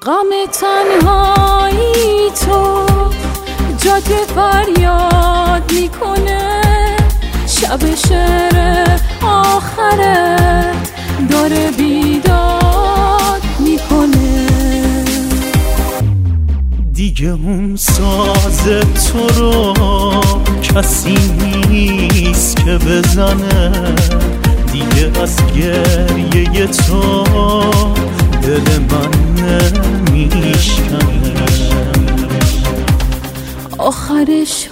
غم تنهایی تو جاده فریاد میکنه، شب شعر آخرت داره بیداد میکنه. دیگه اون ساز تو رو کسی نیست که بزنه، دیگه از گریه تو دل من نمیشکنه. آخرش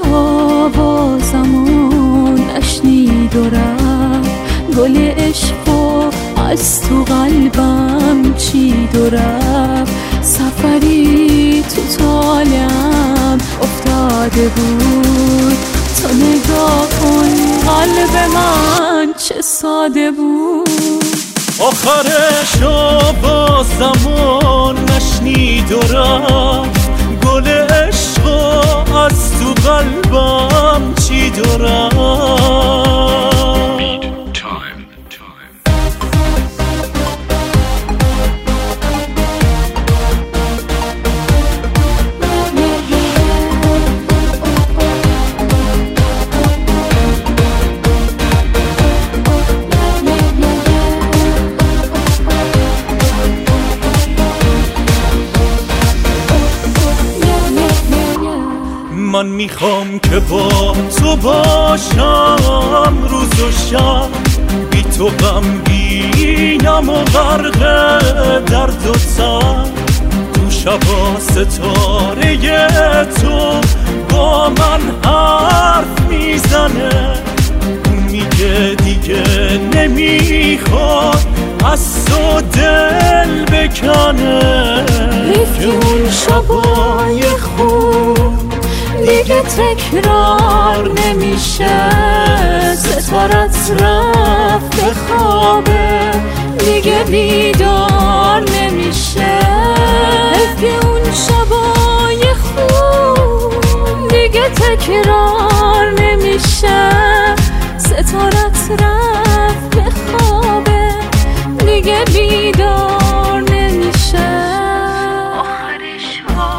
آوازمو نشنید و رفت، گل عشقو از تو قلبم چید و رفت. سفری تو طالعم افتاده بود، تو نگاه کن قلب من چه ساده بود. آخرش آوازمو نشنید و رفت، گل عشقو از تو قلبم چید و رفت. من میخوام که با تو باشم روز و شب، بی تو غمگینم و غرق درد و تب. تو شبا ستاره تو با من حرف میزنه، اون میگه دیگه نمیخواد از تو دل بکنه. که اون شبای خوب دیگه تکرار نمیشه، ستارت رفت به خوابه دیگه بیدار نمیشه. که اون شبای خوب دیگه تکرار نمیشه، ستارت رفت به خوابه دیگه بیدار نمیشه. آخرش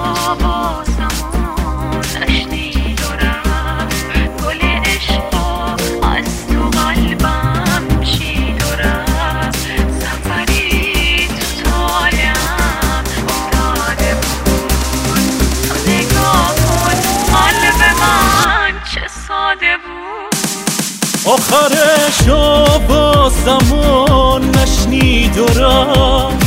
آوازمون نشنید و رفت، گل عشقو از تو قلبم چید و رفت. سفری تو طالعم افتاده بود، تو نگاه کن قلب من چه ساده بود. آخرش آوازمو نشنید و رفت،